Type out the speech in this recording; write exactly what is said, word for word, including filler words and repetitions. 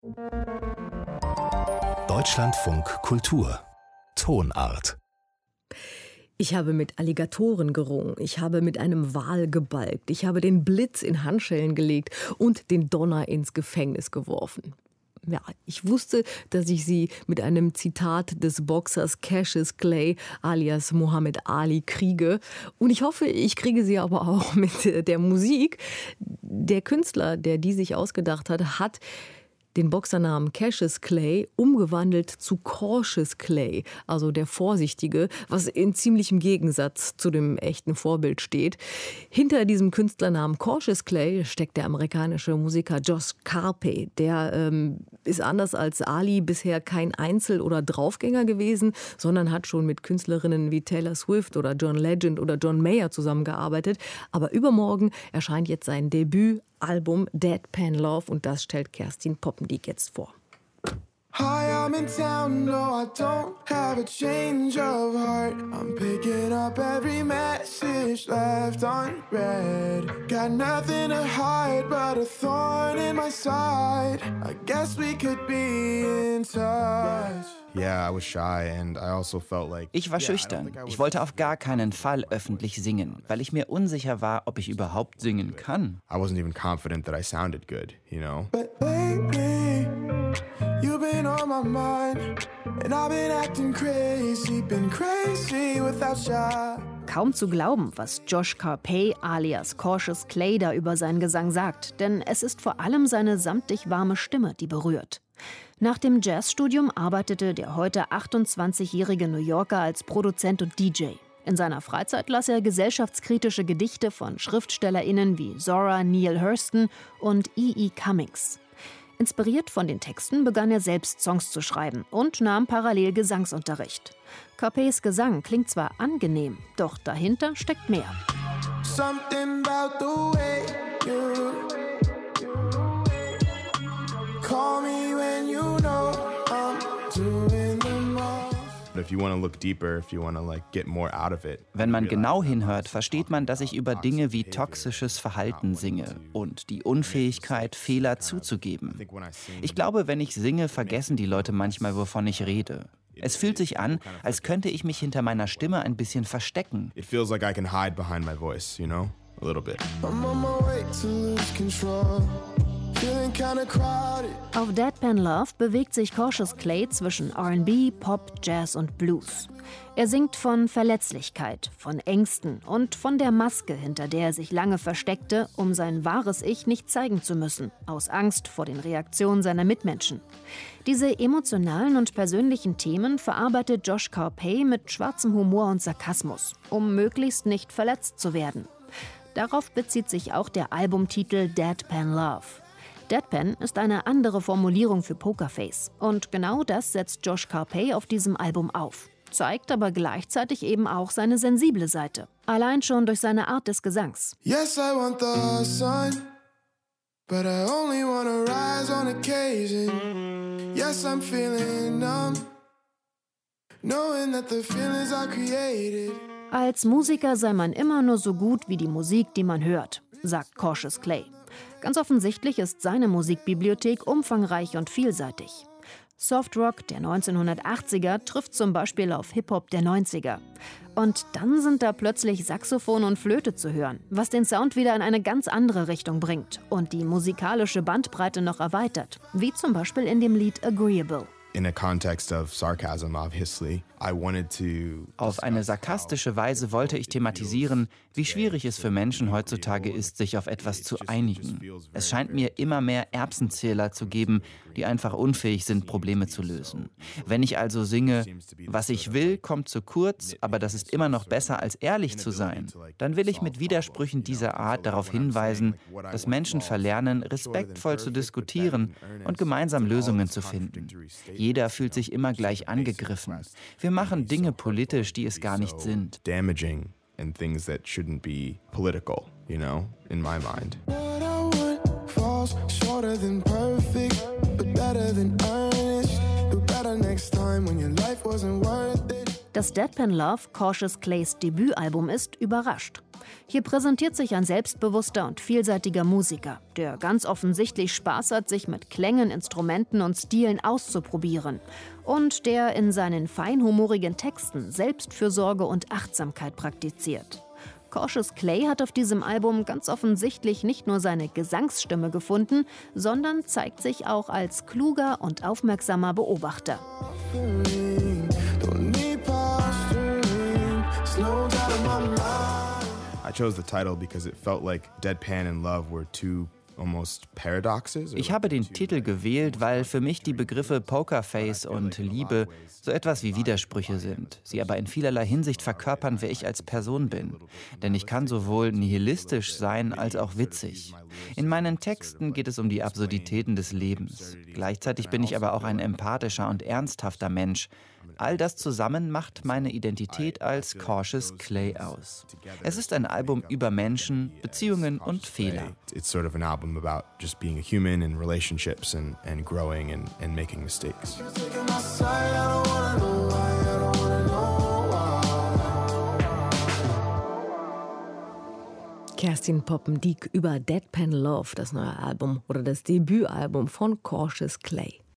Deutschlandfunk Kultur Tonart. Ich habe mit Alligatoren gerungen, ich habe mit einem Wal gebalgt, ich habe den Blitz in Handschellen gelegt und den Donner ins Gefängnis geworfen. Ja, ich wusste, dass ich sie mit einem Zitat des Boxers Cassius Clay alias Muhammad Ali kriege. Und ich hoffe, ich kriege sie aber auch mit der Musik. Der Künstler, der die sich ausgedacht hat, hat den Boxernamen Cassius Clay umgewandelt zu Cautious Clay, also der Vorsichtige, was in ziemlichem Gegensatz zu dem echten Vorbild steht. Hinter diesem Künstlernamen Cautious Clay steckt der amerikanische Musiker Josh Carpay. Der ähm, ist anders als Ali bisher kein Einzel- oder Draufgänger gewesen, sondern hat schon mit Künstlerinnen wie Taylor Swift oder John Legend oder John Mayer zusammengearbeitet. Aber übermorgen erscheint jetzt sein Debütalbum Deadpan Love und das stellt Kerstin Poppendiek jetzt vor. Hi, I'm in town, no, I don't have a change of heart. I'm picking up every message left unread. Got nothing to hide but a thorn in my side. I guess we could be in touch. Yeah, I was shy and I also felt like Ich war schüchtern. Ich wollte auf gar keinen Fall öffentlich singen, weil ich mir unsicher war, ob ich überhaupt singen kann. I wasn't even confident that I sounded good, you know. But lately, you've been on my mind, and I've been acting crazy, been crazy without shy. Kaum zu glauben, was Josh Carpay alias Cautious Clay da über seinen Gesang sagt, denn es ist vor allem seine samtig warme Stimme, die berührt. Nach dem Jazzstudium arbeitete der heute achtundzwanzigjährige New Yorker als Produzent und D J. In seiner Freizeit las er gesellschaftskritische Gedichte von SchriftstellerInnen wie Zora Neale Hurston und E E Cummings. Inspiriert von den Texten begann er selbst Songs zu schreiben und nahm parallel Gesangsunterricht. Carpays Gesang klingt zwar angenehm, doch dahinter steckt mehr. Something about the way you call me when you know I'm doing the most. If you want to look deeper, if you want to like get more out of it. Wenn man genau hinhört, versteht man, dass ich über Dinge wie toxisches Verhalten singe und die Unfähigkeit, Fehler zuzugeben. Ich glaube, wenn ich singe, vergessen die Leute manchmal, wovon ich rede. Es fühlt sich an, als könnte ich mich hinter meiner Stimme ein bisschen verstecken. It feels like I can hide behind my voice, you know? A little bit. I'm on my way to lose control. Feeling kinda crowded. Auf Deadpan Love bewegt sich Cautious Clay zwischen R and B, Pop, Jazz und Blues. Er singt von Verletzlichkeit, von Ängsten und von der Maske, hinter der er sich lange versteckte, um sein wahres Ich nicht zeigen zu müssen, aus Angst vor den Reaktionen seiner Mitmenschen. Diese emotionalen und persönlichen Themen verarbeitet Josh Carpay mit schwarzem Humor und Sarkasmus, um möglichst nicht verletzt zu werden. Darauf bezieht sich auch der Albumtitel Deadpan Love. Deadpan ist eine andere Formulierung für Pokerface. Und genau das setzt Josh Carpay auf diesem Album auf. Zeigt aber gleichzeitig eben auch seine sensible Seite. Allein schon durch seine Art des Gesangs. Yes, I want the sun, but I only wanna rise on occasion. Yes, I'm feeling numb, knowing that the feelings are created. Als Musiker sei man immer nur so gut wie die Musik, die man hört, sagt Cautious Clay. Ganz offensichtlich ist seine Musikbibliothek umfangreich und vielseitig. Softrock der neunzehnhundertachtziger trifft zum Beispiel auf Hip-Hop der neunziger. Und dann sind da plötzlich Saxophon und Flöte zu hören, was den Sound wieder in eine ganz andere Richtung bringt und die musikalische Bandbreite noch erweitert, wie zum Beispiel in dem Lied Agreeable. In a context of sarcasm, obviously, I wanted to. Auf eine sarkastische Weise wollte ich thematisieren, wie schwierig es für Menschen heutzutage ist, sich auf etwas zu einigen. Es scheint mir immer mehr Erbsenzähler zu geben, die einfach unfähig sind, Probleme zu lösen. Wenn ich also singe, was ich will, kommt zu kurz, aber das ist immer noch besser, als ehrlich zu sein, dann will ich mit Widersprüchen dieser Art darauf hinweisen, dass Menschen verlernen, respektvoll zu diskutieren und gemeinsam Lösungen zu finden. Jeder fühlt sich immer gleich angegriffen. Wir machen Dinge politisch, die es gar nicht sind. Damaging and things that shouldn't be political, you know, in my mind. What I want falls shorter than perfect, but better than earnest. Do better next time when your life wasn't worth it. Dass Deadpan Love Cautious Clays Debütalbum ist, überrascht. Hier präsentiert sich ein selbstbewusster und vielseitiger Musiker, der ganz offensichtlich Spaß hat, sich mit Klängen, Instrumenten und Stilen auszuprobieren. Und der in seinen feinhumorigen Texten Selbstfürsorge und Achtsamkeit praktiziert. Cautious Clay hat auf diesem Album ganz offensichtlich nicht nur seine Gesangsstimme gefunden, sondern zeigt sich auch als kluger und aufmerksamer Beobachter. I chose the title because it felt like Deadpan and Love were two almost paradoxes. Ich habe den Titel gewählt, weil für mich die Begriffe Pokerface und Liebe so etwas wie Widersprüche sind, sie aber in vielerlei Hinsicht verkörpern, wer ich als Person bin. Denn ich kann sowohl nihilistisch sein als auch witzig. In meinen Texten geht es um die Absurditäten des Lebens. Gleichzeitig bin ich aber auch ein empathischer und ernsthafter Mensch. All das zusammen macht meine Identität als Cautious Clay aus. Es ist ein Album über Menschen, Beziehungen und Fehler. It's sort of an album about just being a human and relationships and, and growing and, and making mistakes. Kerstin Poppendiek über Deadpan Love, das neue Album oder das Debütalbum von Cautious Clay.